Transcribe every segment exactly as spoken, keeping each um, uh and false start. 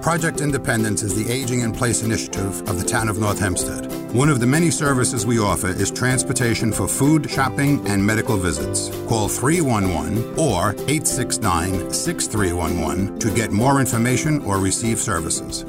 Project Independence is the Aging in Place initiative of the town of North Hempstead. One of the many services we offer is transportation for food, shopping, and medical visits. Call three one one or eight six nine, six three one one to get more information or receive services.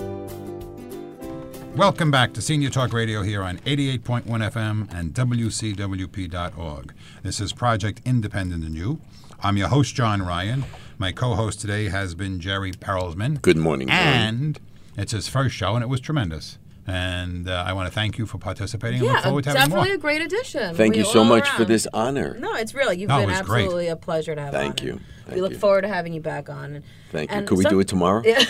Welcome back to Senior Talk Radio here on eighty-eight point one F M and W C W P dot org. This is Project Independent and You. I'm your host, John Ryan. My co-host today has been Jerry Perelsman. Good morning, John. And it's his first show, and it was tremendous. And uh, I want to thank you for participating. Yeah, and look forward to having definitely more. a great addition. Thank We you so all much around. for this honor. No, it's really, you've No, it been was absolutely great. a pleasure to have Thank on. you. Thank we look you. forward to having you back on. Thank you. And Could we some- do it tomorrow? I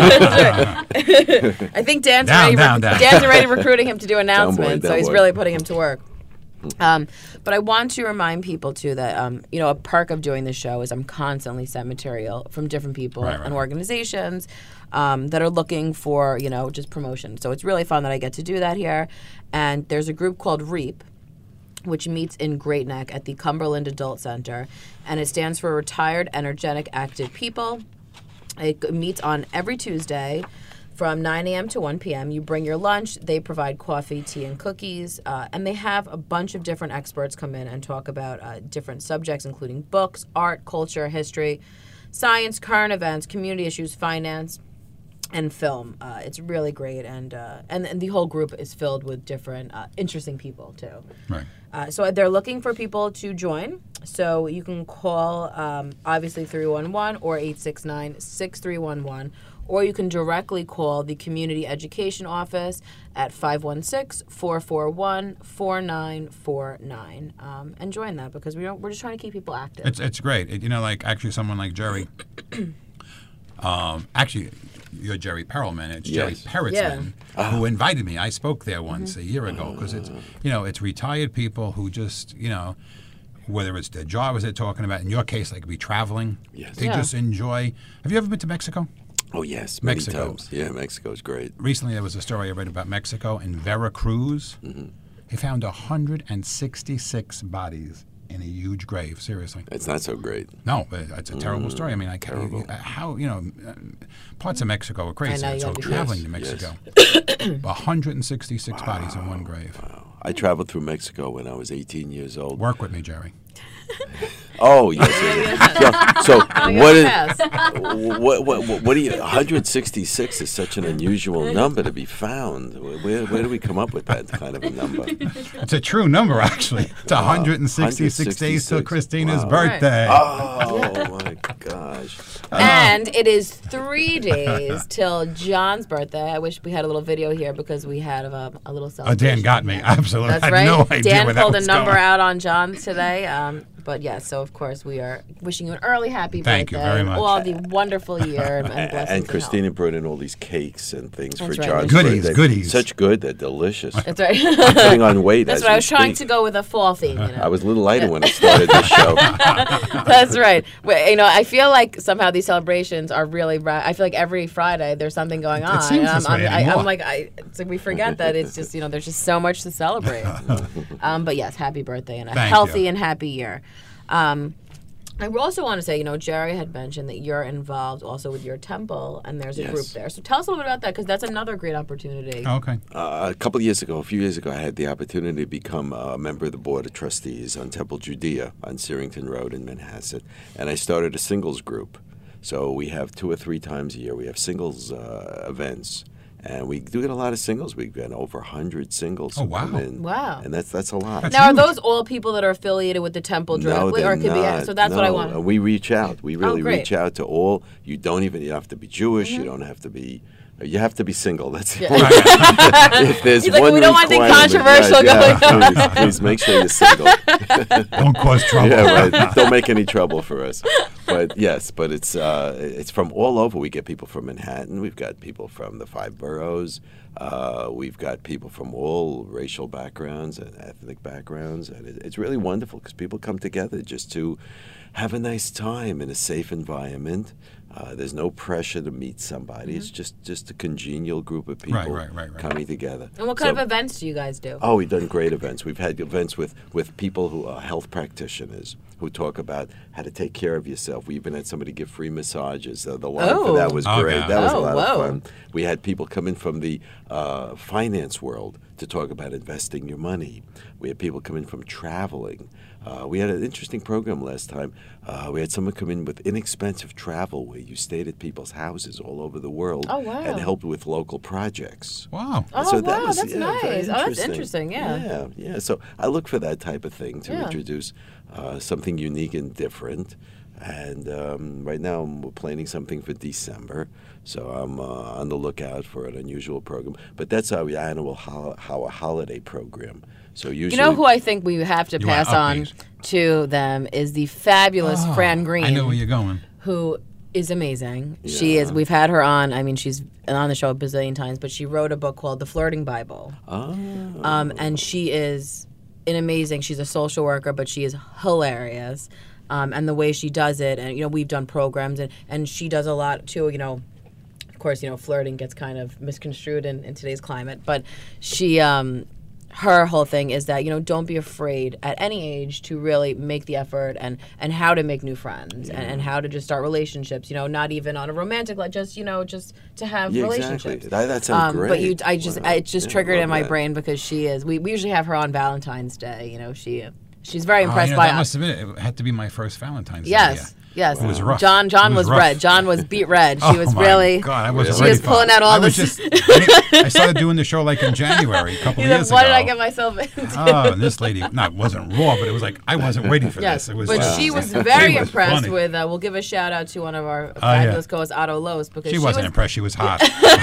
think Dan's, Down, already, down, rec- down. Dan's already recruiting him to do announcements, down so he's boy. really putting him to work. Um, but I want to remind people, too, that, um, you know, a perk of doing this show is I'm constantly sent material from different people Right, right. and organizations um, that are looking for, you know, just promotion. So it's really fun that I get to do that here. And there's a group called REAP, which meets in Great Neck at the Cumberland Adult Center. And it stands for Retired Energetic Active People. It g- meets on every Tuesday from nine a.m. to one p.m. You bring your lunch. They provide coffee, tea, and cookies. Uh, and they have a bunch of different experts come in and talk about uh, different subjects, including books, art, culture, history, science, current events, community issues, finance, and film. Uh, it's really great. And, uh, and and the whole group is filled with different uh, interesting people, too. Right. Uh, so they're looking for people to join. So you can call, um, obviously, three one one or eight six nine, six three one one. Or you can directly call the Community Education Office at five one six, four four one, four nine four nine um, and join that because we don't, we're just trying to keep people active. It's it's great. It, you know, like actually someone like Jerry. um, actually, you're Jerry Perelman. It's Jerry Yes. Perelsman Yeah. who invited me. I spoke there once a year ago because it's you know it's retired people who just you know whether it's their job as they're talking about. In your case, like be traveling. Yes. They Yeah. just enjoy. Have you ever been to Mexico? Oh, yes. Many Mexico. times. Yeah, Mexico's great. Recently, there was a story I read about Mexico in Veracruz. Mm-hmm. They found one hundred sixty-six bodies in a huge grave. Seriously. It's not so great. No, but it's a terrible story. I mean, I can't, Terrible. uh, how, you know, uh, parts of Mexico are crazy. I know, you so gotta be traveling to careful. Mexico. one hundred sixty-six bodies in one grave. Wow. I traveled through Mexico when I was eighteen years old. Work with me, Jerry. Oh, yes. yes, yes. So, Oh, you what is, gotta pass. what, what, what, what do you, one hundred sixty-six is such an unusual number to be found. Where, where do we come up with that kind of a number? It's a true number, actually. It's one hundred sixty-six days till 166. Christina's Wow. birthday. Oh, my gosh. And it is three days till John's birthday. I wish we had a little video here because we had a, a little Oh, celebration. Dan got me. Absolutely. That's I had right. no idea Dan where that pulled a was number going. out on John today. Um, but yes, so of course we are wishing you an early happy Thank you birthday. very and much. All the wonderful year and, and And, blessings. and and Christina health. brought in all these cakes and things That's for right. John's Goodies, birthday. goodies. Such good, they're delicious. That's right. I'm putting on weight That's as what I we was trying speak. to go with a fall theme. You know? I was a little lighter when I started this show. That's right. Well, you know, I feel like somehow these celebrations are really. Ra- I feel like every Friday there's something going on. seems and I'm, this way I'm, I, anymore. I'm like, I, it's like we forget that it's just you know there's just so much to celebrate. um, but yes, happy birthday and a Thank healthy you. and happy year. Um, I also want to say, you know, Jerry had mentioned that you're involved also with your temple, and there's a Yes. group there. So tell us a little bit about that, because that's another great opportunity. Oh, okay. Uh, a couple of years ago, a few years ago, I had the opportunity to become a member of the Board of Trustees on Temple Judea on Searington Road in Manhasset, and I started a singles group. So we have two or three times a year, we have singles uh, events. And we do get a lot of singles. We've got over one hundred singles Oh, who wow. come in. Wow. And that's that's a lot. That's Now, huge. are those all people that are affiliated with the temple No, directly, they're or it could not. be? So that's what I No, want. and we reach out. We really great. reach out to all. You don't even you have to be Jewish. You don't have to be. You have to be single. That's the Yeah. only- if there's He's like, one we don't want anything requirement, controversial right, yeah, going on. Please, please make sure you're single. Don't cause trouble. Yeah, right. Don't make any trouble for us. But yes, but it's uh, it's from all over. We get people from Manhattan. We've got people from the five boroughs. Uh, we've got people from all racial backgrounds and ethnic backgrounds, and it, it's really wonderful because people come together just to have a nice time in a safe environment. Uh, there's no pressure to meet somebody. Mm-hmm. It's just, just a congenial group of people Right, right, right, right. coming together. And what kind So- of events do you guys do? Oh, we've done great events. We've had events with, with people who are health practitioners who talk about how to take care of yourself. We even had somebody give free massages. Uh, the line for that Oh. was Oh, great. yeah. That was Oh, a lot whoa. of fun. We had people come in from the uh, finance world to talk about investing your money. We had people come in from traveling. Uh, we had an interesting program last time. Uh, we had someone come in with inexpensive travel where you stayed at people's houses all over the world Oh, wow. and helped with local projects. Wow. Oh, So that wow, was, that's yeah, very nice. Oh, that's interesting, yeah. Yeah, yeah. So I look for that type of thing to Yeah. introduce uh, something unique and different. And um, right now we're planning something for December, so I'm uh, on the lookout for an unusual program. But that's our annual ho- our holiday program. So usually, You know who I think we have to You want pass on upbeat. to them is the fabulous Oh, Fran Green. I know where you're going. Who is amazing. She Yeah. is. We've had her on. I mean, she's on the show a bazillion times, but she wrote a book called The Flirting Bible. Oh. Um, and she is an amazing. She's a social worker, but she is hilarious. Um, and the way she does it, and you know, we've done programs, and, and she does a lot too. You know, of course, you know, flirting gets kind of misconstrued in, in today's climate, but she, um, her whole thing is that you know, don't be afraid at any age to really make the effort, and and how to make new friends, and, and how to just start relationships. You know, not even on a romantic level, just you know, just to have Yeah, relationships. exactly. That, that sounds Um, great. But you, I just, Wow. it just Yeah, triggered love in my that. brain because she is. We, we usually have her on Valentine's Day. You know, she, she's very Oh, impressed you know, by that us. must have been it. Had to be my first Valentine's Day. Yes, yeah. yes. It was rough. John, John It was, was rough. red. John was beat red. She Oh was my really. God, I wasn't She ready was for pulling it. out all I was the- just. I, didn't- I started doing the show like in January, a couple He's of like, years what ago. did I get myself into? Oh, and this lady, not wasn't raw, but it was like I wasn't waiting for Yes, this. It was. but just- she was she very was impressed funny. with. Uh, we'll give a shout out to one of our yeah. fabulous co-hosts, Otto Los, because She she, wasn't was, impressed. She was hot.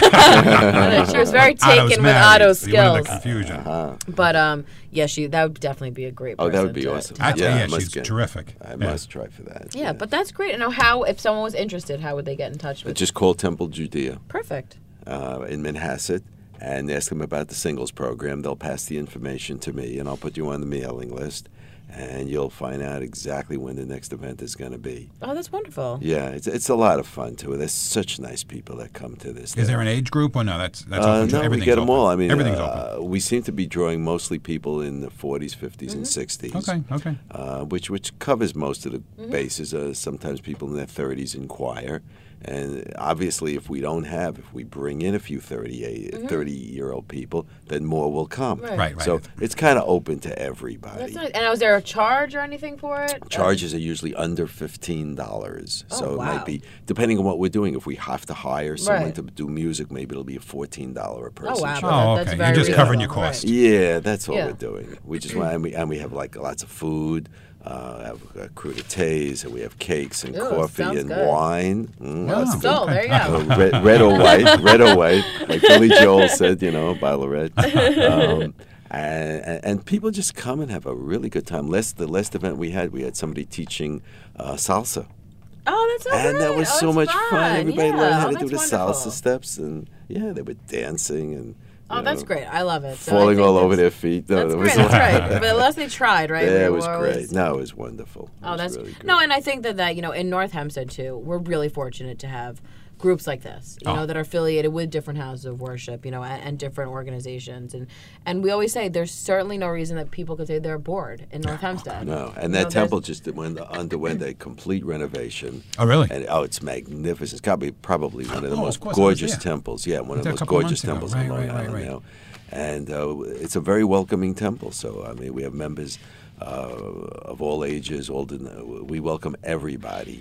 she was very Otto's taken with married. Otto's See, what skills. the confusion. Uh-huh. But um, yeah, she that would definitely be a great. Oh, Person that would be to- awesome. to I have tell Yeah, you, I yeah, must she's get- terrific. I Yeah. must try for that. Yeah, but that's great. And now, how if someone was interested, how would they get in touch with? Just call Temple Judea Perfect. uh, in Manhasset and ask them about the singles program. They'll pass the information to me, and I'll put you on the mailing list, and you'll find out exactly when the next event is going to be. Oh, that's wonderful. Yeah, it's it's a lot of fun too. There's such nice people that come to this. Is there an age group or no? That's that's Uh, open. to- no, we everything's get them open. all. I mean, everything's uh, open. we seem to be drawing mostly people in the forties, fifties, and sixties. Okay, okay. Uh, which which covers most of the bases. Uh, sometimes people in their thirties inquire, and obviously, if we don't have, if we bring in a few thirty-eight, thirty-year-old people, then more will come. Right. Right, right. So it's kind of open to everybody. That's nice. And was there a charge or anything for it? Charges are usually under fifteen dollars, Oh, so it wow. might be depending on what we're doing. If we have to hire someone Right. to do music, maybe it'll be a fourteen dollar a person. Oh wow. charge. but Oh, that- that's okay. very You're just covering your reasonable. costs. Right. Yeah, that's all Yeah. we're doing. We just want, and we and we have like lots of food. Uh, have uh, crudités, and we have cakes and Ooh, coffee sounds and good. wine. Mm, Wow. lots of So there you go. uh, red, red or white, red or white, like Billy Joel said, you know, a bottle of red. Um, and, and, and people just come and have a really good time. Last the last event we had, we had somebody teaching uh, salsa, Oh, that's so and that great. was Oh, so that's much fun. Everybody yeah. learned how Oh, to do the that's salsa wonderful. steps, and yeah, they were dancing and. Oh, you that's know, great. I love it. So I Falling think all over that's- their feet. No, That's that was great. That's right. But at least they tried, right? Yeah, We it was were great. always- No, it was wonderful. It Oh, was that's really good. no, and I think that that you know in North Hempstead too, we're really fortunate to have groups like this, you Oh. know, that are affiliated with different houses of worship, you know, and, and different organizations, and and we always say there's certainly no reason that people could say they're bored in North Hempstead. No, and You that know, temple there's- just went, underwent a complete renovation. Oh, really? And oh, it's magnificent. It's got to be probably one of the Oh, most of course, I was gorgeous there. temples. Yeah, one of there the a most couple gorgeous months ago. temples Right, in Long right, right, Island right. now. And uh, it's a very welcoming temple. So I mean, we have members uh, of all ages. All den- we welcome everybody.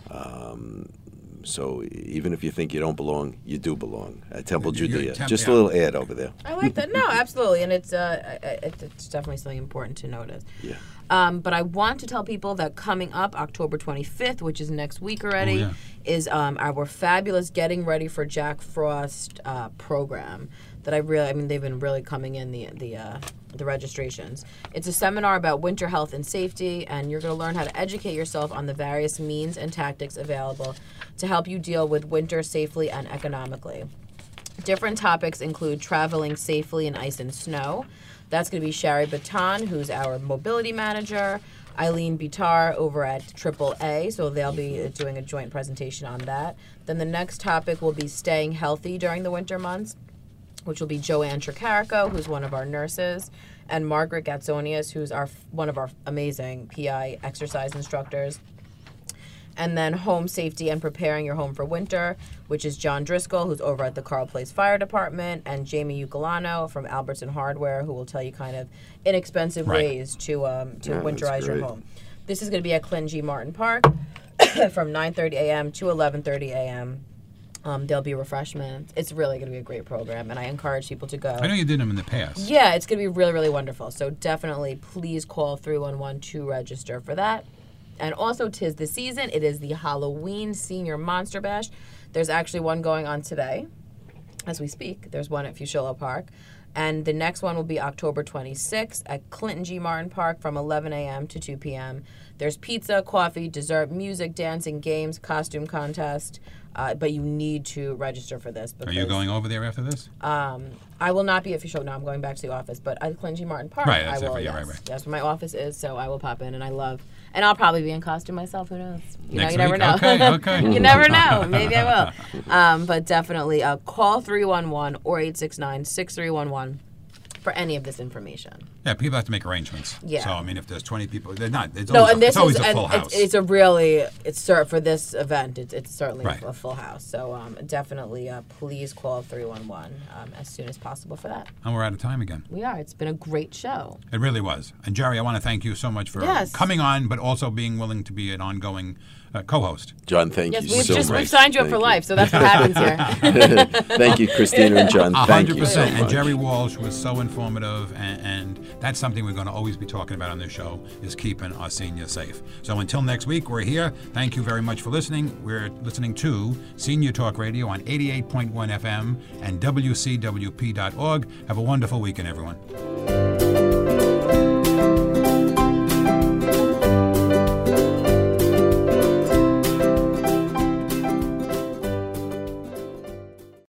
Um, so even if you think you don't belong, you do belong at Temple You're- you're Judea. temp- Just yeah. a little ad over there. I like that. No, absolutely, and it's uh, I- I- it's definitely something important to notice. Yeah. Um, but I want to tell people that coming up October twenty-fifth, which is next week already, Oh, yeah. is um, our fabulous Getting Ready for Jack Frost uh, program. That I really, I mean, they've been really coming in the the uh, the registrations. It's a seminar about winter health and safety, and you're going to learn how to educate yourself on the various means and tactics available to help you deal with winter safely and economically. Different topics include traveling safely in ice and snow. That's going to be Shari Baton, who's our mobility manager. Eileen Bitar over at Triple A, so they'll be doing a joint presentation on that. Then the next topic will be staying healthy during the winter months, which will be Joanne Tricarico, who's one of our nurses, and Margaret Gatsonius, who's our one of our amazing P I exercise instructors. And then home safety and preparing your home for winter, which is John Driscoll, who's over at the Carl Place Fire Department, and Jamie Ucolano from Albertson Hardware, who will tell you kind of inexpensive Right. ways to um, to Yeah, that's winterize your great. home. This is going to be at Clinton G. Martin Park from nine thirty a.m. to eleven thirty a.m. Um, there'll be refreshments. It's really going to be a great program, and I encourage people to go. I know you did them in the past. Yeah, it's going to be really, really wonderful. So definitely please call three one one to register for that. And also, 'tis the season. It is the Halloween Senior Monster Bash. There's actually one going on today as we speak. There's one at Fushillo Park. And the next one will be October twenty-sixth at Clinton G. Martin Park from eleven a.m. to two p.m. There's pizza, coffee, dessert, music, dancing, games, costume contest. Uh, but you need to register for this. Are you going over there after this? Um, I will not be at Fushillo. No, I'm going back to the office. But at Clinton G. Martin Park, Right, I that's it will. for you, Yes, right, right. that's where my office is. So I will pop in, and I love. And I'll probably be in costume myself. Who knows? You Next know, you week? never know. Okay, okay. You never know. Maybe I will. Um, but definitely uh, call three one one or eight six nine, six three one one for any of this information. Yeah, people have to make arrangements. Yeah. So, I mean, if there's twenty people, they're not. It's No, always, and this it's always is a and full house. it's, it's a really it's cer- for this event. It's it's certainly Right. a full house. So um, definitely, uh, please call three one one um, as soon as possible for that. and we're out of time again. We are. It's been a great show. It really was. And Jerry, I want to thank you so much for Yes. coming on, but also being willing to be an ongoing uh, co-host. John, thank Yes, you we've so just much. we've signed you up Thank for life, so that's what happens here. Thank you, Christina and John. A Thank hundred you so percent. And much. Jerry Walsh was so informative, and, and that's something we're going to always be talking about on this show, is keeping our seniors safe. So until next week, we're here. Thank you very much for listening. We're listening to Senior Talk Radio on eighty-eight point one F M and W C W P dot org. Have a wonderful weekend, everyone.